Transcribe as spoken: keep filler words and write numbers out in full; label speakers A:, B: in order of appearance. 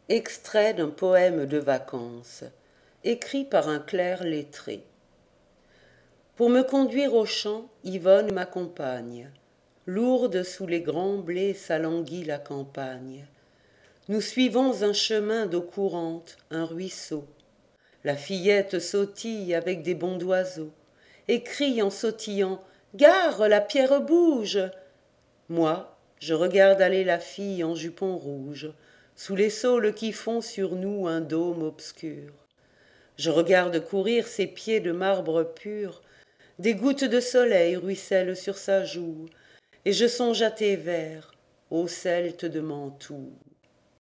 A: Extrait d'un poème de vacances, écrit par un clerc lettré. Pour me conduire au champ, Yvonne m'accompagne. Lourde sous les grands blés s'alanguit la campagne. Nous suivons un chemin d'eau courante, un ruisseau. La fillette sautille avec des bonds d'oiseaux et crie en sautillant « Gare, la pierre bouge !» Moi, je regarde aller la fille en jupon rouge, sous les saules qui font sur nous un dôme obscur. Je regarde courir ses pieds de marbre pur, des gouttes de soleil ruissellent sur sa joue, et je songe à tes vers, ô Celte de Mantoue.